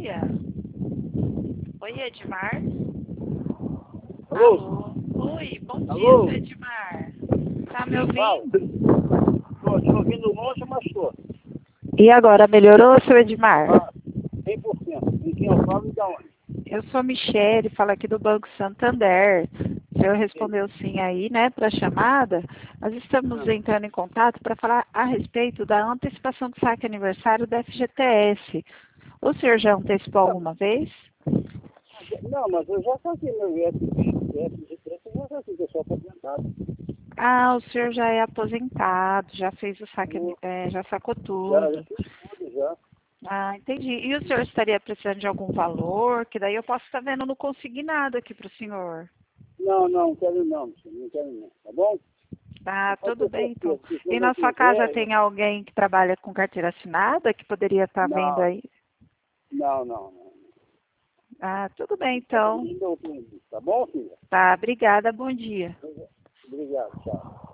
dia. Oi, Edmar. Alô? Alô? Oi, bom Alô? dia, Edmar. Tá me Fala. ouvindo? Estou te ouvindo longe, mas estou. E agora, melhorou, seu Edmar? Ah, 100%. Em quem eu falo e da onde? Eu sou a Michele, falo aqui do Banco Santander. O senhor respondeu sim aí, né, para a chamada. Nós estamos entrando em contato para falar a respeito da antecipação do saque aniversário da FGTS. O senhor já antecipou alguma vez? Não, mas eu já saquei meu FGTS, eu já saquei, que eu sou aposentado. Ah, o senhor já é aposentado, já fez o saque, já sacou Já tudo. fiz tudo, já. Ah, entendi. E o senhor estaria precisando de algum valor? Que daí eu posso estar vendo no consignado aqui para o senhor. Não quero não, senhor, não quero não, tá bom? Ah, Pode tudo ter bem, então. certeza que E quando eu na sua casa quiser... tem alguém que trabalha com carteira assinada que poderia estar vendo Não, aí? não. Ah, tudo bem, Pode então. me dar outro, tá bom, filha? Tá, obrigada, bom dia. Obrigado, tchau.